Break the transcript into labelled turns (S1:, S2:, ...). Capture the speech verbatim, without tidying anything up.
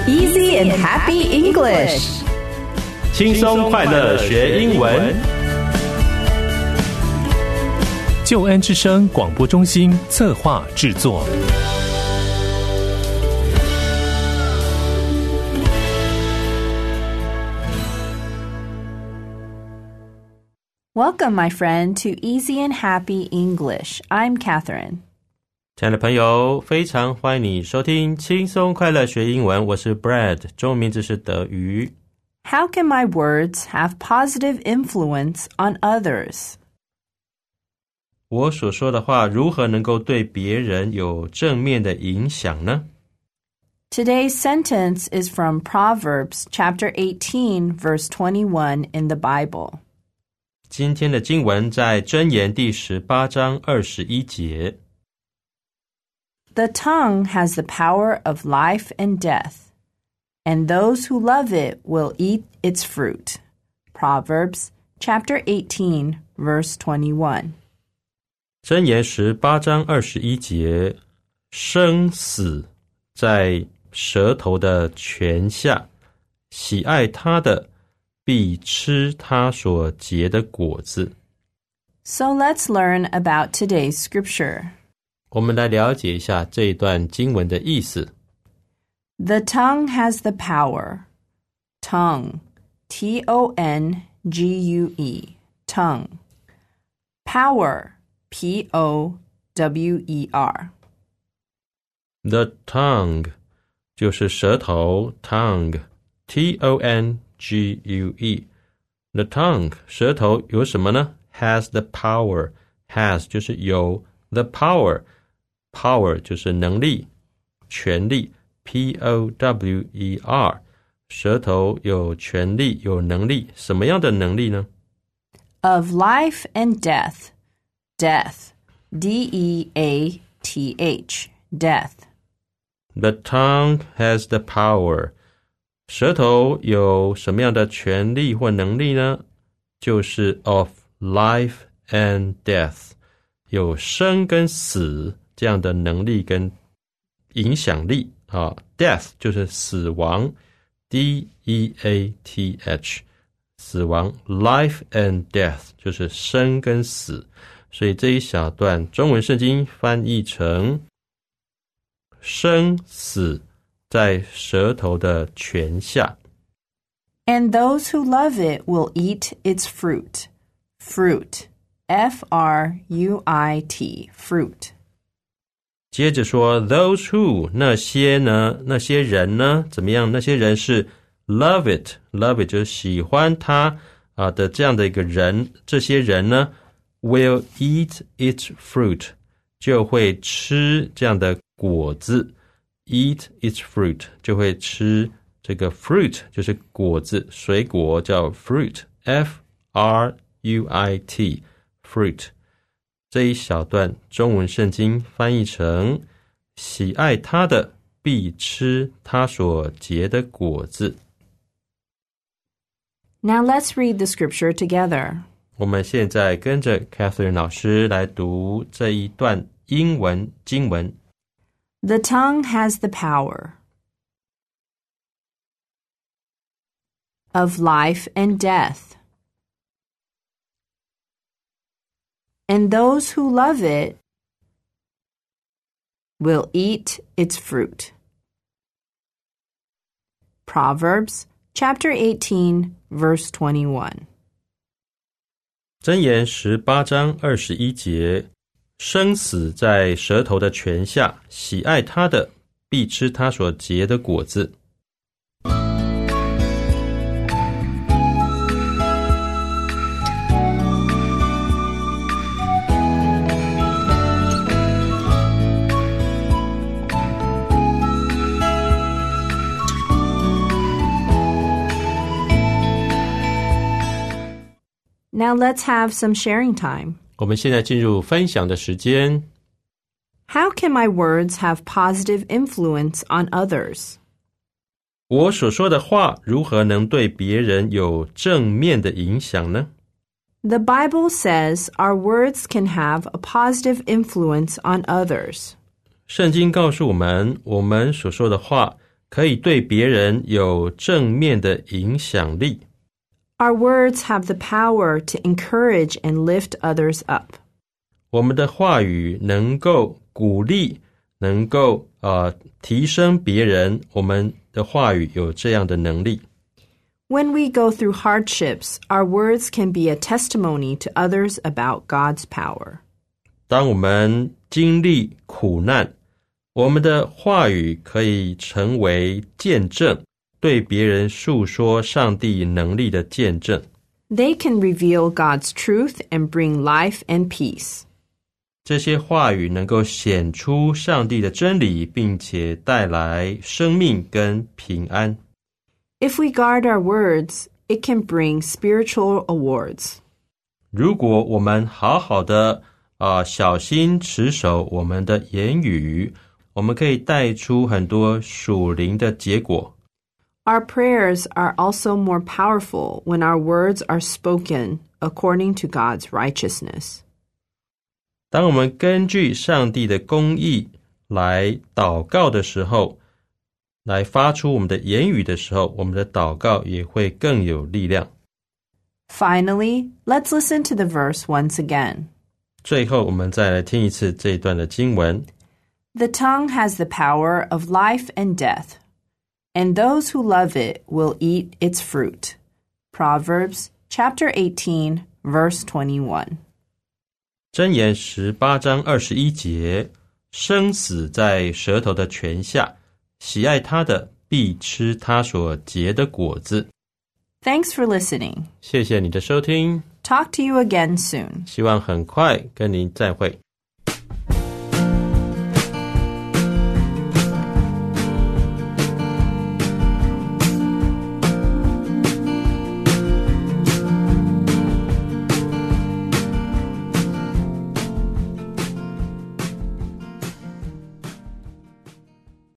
S1: Easy and happy English.
S2: 轻松快乐学英文。
S3: 救恩之声广播中心策划制作。
S1: Welcome, my friend, to Easy and Happy English. I'm Catherine.
S2: 亲爱的朋友，非常欢迎你收听轻松快乐学英文，我是 Brad， 中文名字是德瑜。
S1: How can my words have positive influence on others?
S2: 我所说的话如何能够对别人有正面的影响呢？
S1: Today's sentence is from Proverbs chapter eighteen, verse twenty-one in the Bible.
S2: 今天的经文在箴言第十八章二十一节。
S1: The tongue has the power of life and death, and those who love it will eat its fruit. Proverbs chapter eighteen, verse twenty-one.
S2: 箴言十八章二十一节，生死在舌头的泉下，喜爱它的必吃它所结的果子。
S1: So let's learn about today's scripture.
S2: 我们来了解一下这一段经文的意思。
S1: The tongue has the power. Tongue, T O N G U E, tongue. Power, P O W E R.
S2: The tongue 就是舌头 tongue, T O N G U E. The tongue 舌头有什么呢？ Has the power. Has 就是有 the power. Power 就是能力权力 P O W E R. 舌头有权力有能力，什么样的能力呢？
S1: Of life and death. Death, D E A T H, death.
S2: The tongue has the power. 舌头有什么样的权力或能力呢？就是 of life and death. 有生跟死这样的能力跟影响力啊 ，death 就是死亡 ，D E A T H， 死亡 ，life and death 就是生跟死，所以这一小段中文圣经翻译成生死在舌头的泉下。
S1: And those who love it will eat its fruit. Fruit, F R U I T, fruit.
S2: 接着说 those who 那些呢那些人呢怎么样？那些人是 love it love it 就是喜欢它啊的这样的一个人，这些人呢 will eat its fruit 就会吃这样的果子 eat its fruit 就会吃这个 fruit 就是果子水果叫 fruit F R U I T fruit。这一小段中文圣经翻译成喜爱它的必吃它所结的果子。
S1: Now let's read the scripture together.
S2: 我们现在跟着 Catherine 老师来读这一段英文经文。
S1: The tongue has the power of life and death. And those who love it will eat its fruit. Proverbs chapter eighteen, verse twenty-one.
S2: 箴言十八章二十一节，生死在舌头的泉下，喜爱它的必吃它所结的果子。
S1: Now let's have some sharing time.
S2: 我们现在进入分享的时间。
S1: How can my words have positive influence on others?
S2: 我所说的话如何能对别人有正面的影响呢？
S1: The Bible says our words can have a positive influence on others.
S2: 圣经告诉我们，我们所说的话可以对别人有正面的影响力。
S1: Our words have the power to encourage and lift others up.
S2: 我们的话语能够鼓励，能够呃提升别人，我们的话语有这样的能力。
S1: When we go through hardships, our words can be a testimony to others about God's power.
S2: 当我们经历苦难，我们的话语可以成为见证，对别人述说上帝能力的见证。
S1: They can reveal God's truth and bring life and peace.
S2: 这些话语能够显出上帝的真理，并且带来生命跟平安。
S1: If we guard our words, it can bring spiritual awards.
S2: 如果我们好好的、呃、小心持守我们的言语，我们可以带出很多属灵的结果。
S1: Our prayers are also more powerful when our words are spoken according to God's righteousness.
S2: 当我们根据上帝的公义来祷告的时候，来发出我们的言语的时候，我们的祷告也会更有力量。
S1: Finally, let's listen to the verse once again.
S2: 最后，我们再来听一次这一段的经文。
S1: The tongue has the power of life and death, and those who love it will eat its fruit. Proverbs chapter eighteen, verse twenty-one.
S2: 箴言十八章二十一节，生死在舌头的泉下，喜爱它的必吃它所结的果子。
S1: Thanks for listening.
S2: 谢谢你的收听，
S1: Talk to you again soon.
S2: 希望很快跟您再会。